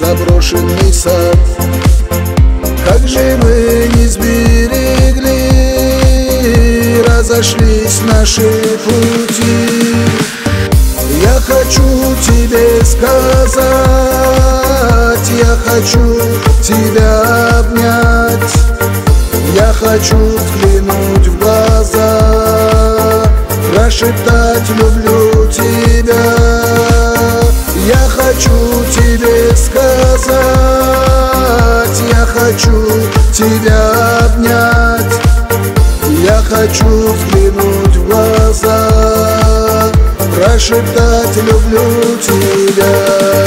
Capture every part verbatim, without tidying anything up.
заброшенный сад. Как же мы не сберегли, разошлись наши пути. Я хочу тебе сказать, я хочу тебя обнять, я хочу взглянуть в глаза, прошептать люблю тебя. Я хочу тебе сказать, я хочу тебя обнять, я хочу взглянуть в глаза, прошептать люблю тебя.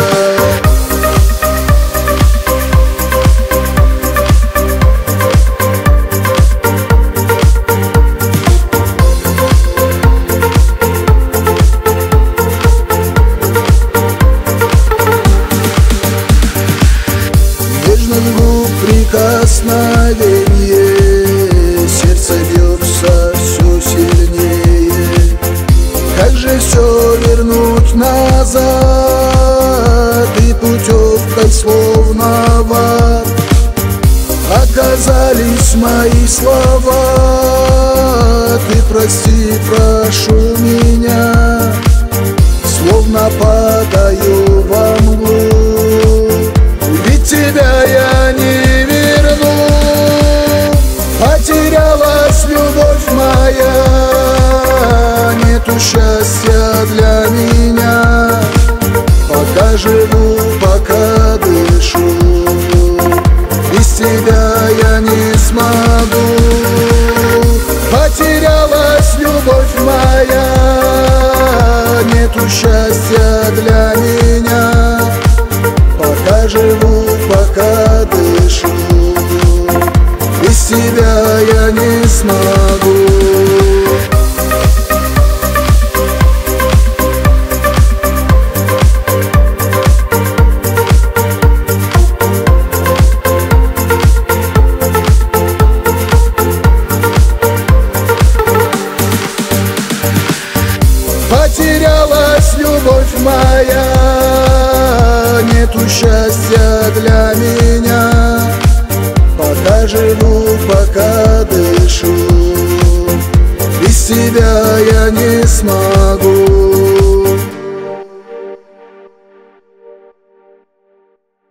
Прикосновение, сердце бьется все сильнее. Как же все вернуть назад, и путевкой словно в ад оказались мои слова. Ты прости, прошу меня, словно падаю во мглу. Ведь тебя я не верну, потерялась любовь моя, нету счастья для меня. Пока живу, пока дышу, без тебя я не смогу. Потерялась любовь моя, нету счастья для меня. Пока живу, пока дышу, без тебя я не смогу. Потерялась любовь моя, нету счастья для меня. Пока живу, пока дышу, без тебя я не смогу.